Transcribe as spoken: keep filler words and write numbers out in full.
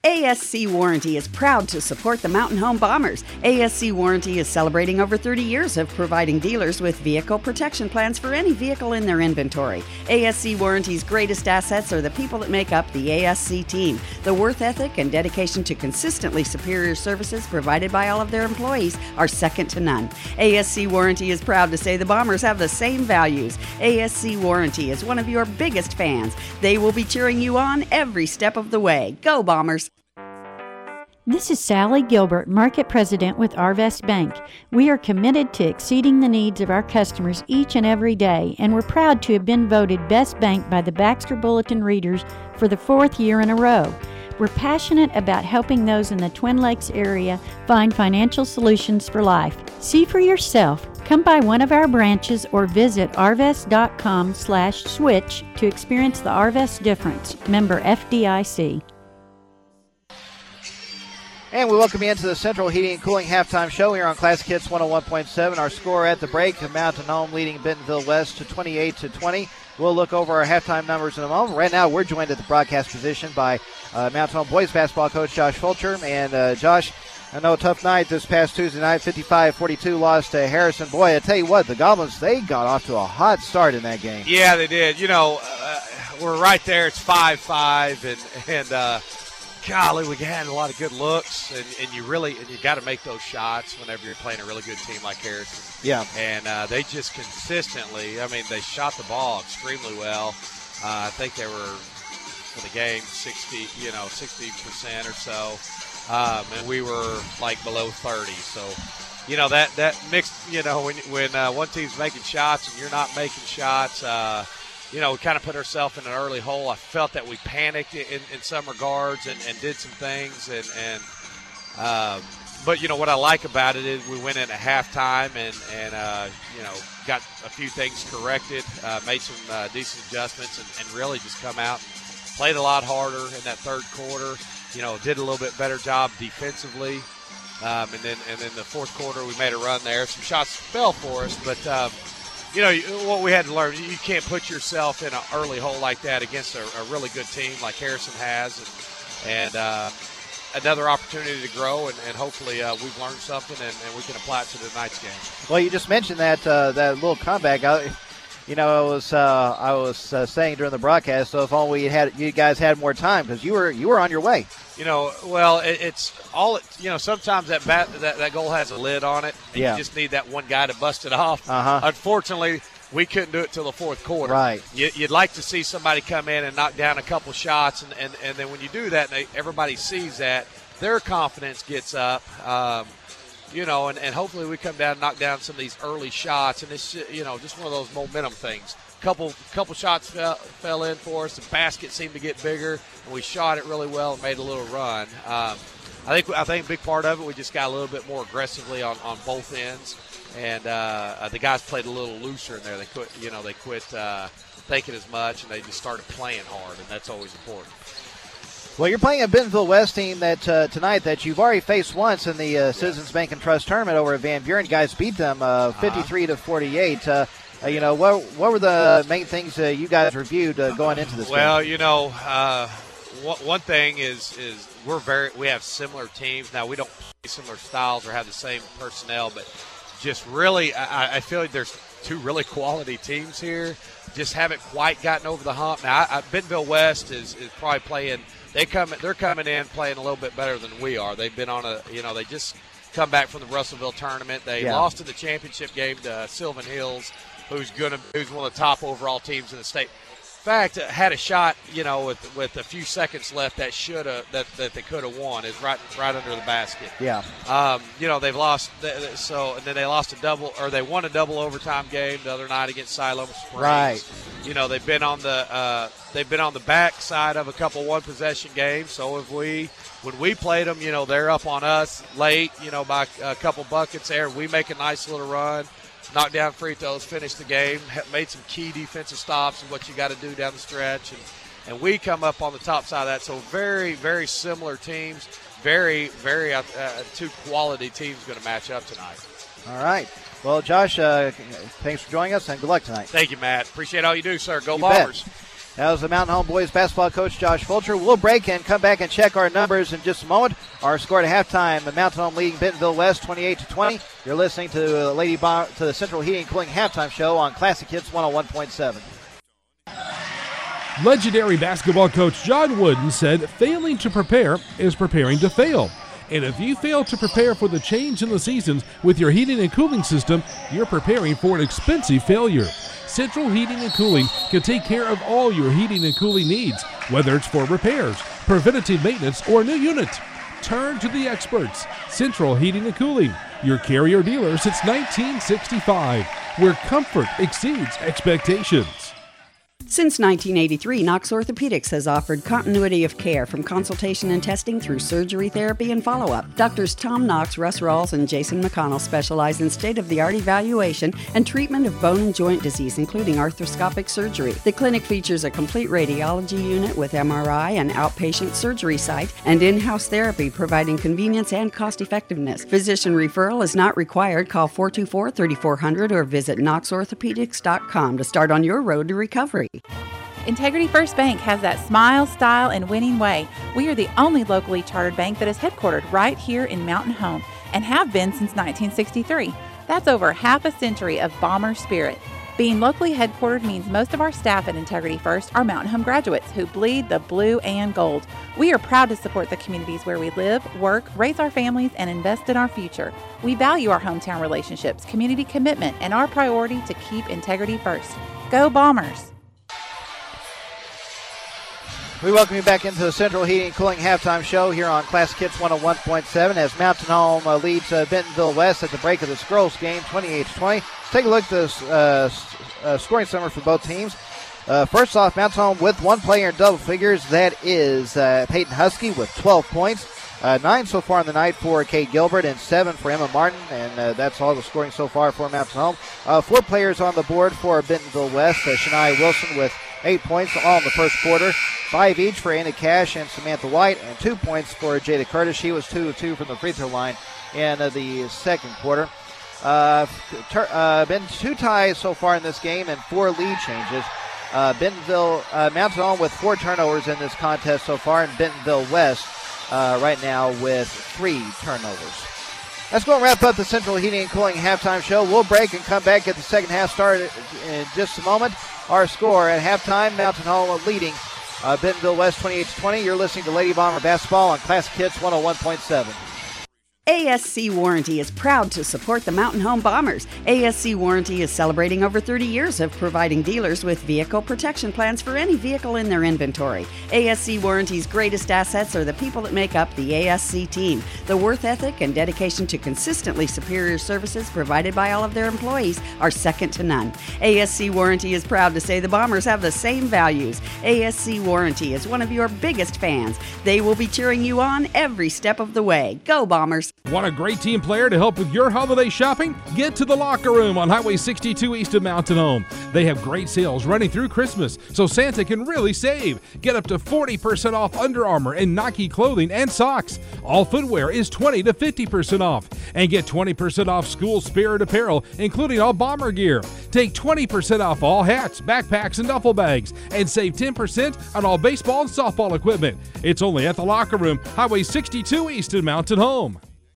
A S C Warranty is proud to support the Mountain Home Bombers. A S C Warranty is celebrating over thirty years of providing dealers with vehicle protection plans for any vehicle in their inventory. A S C Warranty's greatest assets are the people that make up the A S C team. The worth ethic and dedication to consistently superior services provided by all of their employees are second to none. A S C Warranty is proud to say the Bombers have the same values. A S C Warranty is one of your biggest fans. They will be cheering you on every step of the way. Go Bombers! This is Sally Gilbert, Market President with Arvest Bank. We are committed to exceeding the needs of our customers each and every day, and we're proud to have been voted Best Bank by the Baxter Bulletin readers for the fourth year in a row. We're passionate about helping those in the Twin Lakes area find financial solutions for life. See for yourself. Come by one of our branches or visit arvest.com slash switch to experience the Arvest difference. Member F D I C. And we welcome you into the Central Heating and Cooling halftime show here on Classic Hits one oh one point seven. Our score at the break, Mountain Home leading Bentonville West to twenty-eight to twenty. We'll look over our halftime numbers in a moment. Right now, we're joined at the broadcast position by uh, Mountain Home boys basketball coach Josh Fulcher. And uh, Josh, I know a tough night this past Tuesday night, fifty-five forty-two loss to Harrison. Boy, I tell you what, the Goblins, they got off to a hot start in that game. Yeah, they did. You know, uh, we're right there. It's five five, and, and uh, golly, we had a lot of good looks, and, and you really and you got to make those shots whenever you're playing a really good team like Harrison. Yeah. And uh, they just consistently, I mean, they shot the ball extremely well. Uh, I think they were, for the game, sixty, you know, sixty percent or so. Um, and we were, like, below thirty. So, you know, that, that mixed, you know, when, when uh, one team's making shots and you're not making shots, uh, you know, we kind of put ourselves in an early hole. I felt that we panicked in, in some regards and, and did some things. And, and um, but, you know, what I like about it is we went in at halftime and, and uh, you know, got a few things corrected, uh, made some uh, decent adjustments, and, and really just come out and played a lot harder in that third quarter. You know, did a little bit better job defensively. Um, and then and then the fourth quarter, we made a run there. Some shots fell for us, but um, – you know, what we had to learn, you can't put yourself in an early hole like that against a, a really good team like Harrison has. And, and uh, another opportunity to grow, and, and hopefully uh, we've learned something and, and we can apply it to tonight's game. Well, you just mentioned that uh, that little comeback. I, you know, I was uh, I was uh, saying during the broadcast, so if only we had you guys had more time, because you were you were on your way. You know, well, it, it's all, you know, sometimes that, bat, that that goal has a lid on it, and yeah. you just need that one guy to bust it off. Uh-huh. Unfortunately, we couldn't do it till the fourth quarter. Right. You, you'd like to see somebody come in and knock down a couple shots, and, and, and then when you do that, and they, everybody sees that, their confidence gets up. Um, you know, and, and hopefully we come down and knock down some of these early shots, and it's, you know, just one of those momentum things. Couple couple shots fell, fell in for us. The basket seemed to get bigger, and we shot it really well and made a little run. Um, I think I think a big part of it, we just got a little bit more aggressively on, on both ends, and uh, the guys played a little looser in there. They quit, you know, they quit uh, thinking as much, and they just started playing hard, and that's always important. Well, you're playing a Bentonville West team that uh, tonight that you've already faced once in the uh, Citizens Bank and Trust tournament over at Van Buren. You guys beat them uh, fifty-three to forty-eight. Uh, Uh, you know, what what were the main things uh, you guys reviewed uh, going into this well, game? you know, uh, one, one thing is is we're very we have similar teams. Now, we don't play similar styles or have the same personnel, but just really I, I feel like there's two really quality teams here. Just haven't quite gotten over the hump. Now, I, I, Bentonville West is, is probably playing they come they're coming in playing a little bit better than we are. They've been on a, you know, they just come back from the Russellville tournament. They yeah. lost in the championship game to Sylvan Hills, who's gonna who's one of the top overall teams in the state. In fact, uh, had a shot, you know, with with a few seconds left that should have that, that they could have won is right right under the basket. Yeah. Um, you know, they've lost so and then they lost a double or they won a double overtime game the other night against Siloam Springs. Right. You know, they've been on the uh, they've been on the back side of a couple one possession games. So if we when we played them, you know, they're up on us late, you know, by a couple buckets there. We make a nice little run. Knocked down free throws, finished the game, made some key defensive stops and what you got to do down the stretch. And, and we come up on the top side of that. So very, very similar teams, very, very uh, two quality teams going to match up tonight. All right. Well, Josh, uh, thanks for joining us, and good luck tonight. Thank you, Matt. Appreciate all you do, sir. Go you Bombers. Bet. That was the Mountain Home boys basketball coach Josh Fulcher. We'll break and come back and check our numbers in just a moment. Our score at halftime, the Mountain Home leading Bentonville West twenty-eight to twenty. You're listening to Lady Bomber, to the Central Heating and Cooling halftime show on Classic Hits one oh one point seven. Legendary basketball coach John Wooden said failing to prepare is preparing to fail. And if you fail to prepare for the change in the seasons with your heating and cooling system, you're preparing for an expensive failure. Central Heating and Cooling can take care of all your heating and cooling needs, whether it's for repairs, preventative maintenance, or a new unit. Turn to the experts. Central Heating and Cooling, your carrier dealer since nineteen sixty-five, where comfort exceeds expectations. Since nineteen eighty-three, Knox Orthopedics has offered continuity of care from consultation and testing through surgery, therapy, and follow-up. Doctors Tom Knox, Russ Rawls, and Jason McConnell specialize in state-of-the-art evaluation and treatment of bone and joint disease, including arthroscopic surgery. The clinic features a complete radiology unit with M R I and outpatient surgery site and in-house therapy, providing convenience and cost-effectiveness. Physician referral is not required. Call four two four, three four zero zero or visit knox orthopedics dot com to start on your road to recovery. Integrity First Bank has that smile, style, and winning way. We are the only locally chartered bank that is headquartered right here in Mountain Home and have been since nineteen sixty-three. That's over half a century of Bomber spirit. Being locally headquartered means most of our staff at Integrity First are Mountain Home graduates who bleed the blue and gold. We are proud to support the communities where we live, work, raise our families, and invest in our future. We value our hometown relationships, community commitment, and our priority to keep integrity first. Go Bombers! We welcome you back into the Central Heating and Cooling halftime show here on Classic Hits one oh one point seven as Mountain Home uh, leads uh, Bentonville West at the break of the Scrolls game, twenty-eight to twenty. Take a look at the uh, uh, scoring summary for both teams. Uh, first off, Mountain Home with one player in double figures. That is uh, Peyton Husky with twelve points. Uh, nine so far in the night for Kate Gilbert and seven for Emma Martin, and uh, that's all the scoring so far for Mountain Home. Uh, four players on the board for Bentonville West. Uh, Shania Wilson with eight points all in the first quarter. Five each for Anna Cash and Samantha White, and two points for Jada Curtis. She was two of two from the free throw line in uh, the second quarter. Uh, ter- uh, been two ties so far in this game and four lead changes. Uh, Bentonville, uh, Mountain Home with four turnovers in this contest so far, and Bentonville West uh, right now with three turnovers. Let's go and wrap up the Central Heating and Cooling halftime show. We'll break and come back at the second half started in just a moment. Our score at halftime, Mountain Home leading uh, Bentonville West twenty-eight to twenty. You're listening to Lady Bomber Basketball on Classic Hits one oh one point seven. A S C Warranty is proud to support the Mountain Home Bombers. A S C Warranty is celebrating over thirty years of providing dealers with vehicle protection plans for any vehicle in their inventory. A S C Warranty's greatest assets are the people that make up the A S C team. The worth ethic and dedication to consistently superior services provided by all of their employees are second to none. A S C Warranty is proud to say the Bombers have the same values. A S C Warranty is one of your biggest fans. They will be cheering you on every step of the way. Go Bombers! Want a great team player to help with your holiday shopping? Get to the Locker Room on Highway sixty-two east of Mountain Home. They have great sales running through Christmas, so Santa can really save. Get up to forty percent off Under Armour and Nike clothing and socks. All footwear is twenty to fifty percent off. And get twenty percent off school spirit apparel, including all Bomber gear. Take twenty percent off all hats, backpacks, and duffel bags. And save ten percent on all baseball and softball equipment. It's only at the Locker Room, Highway sixty-two east of Mountain Home.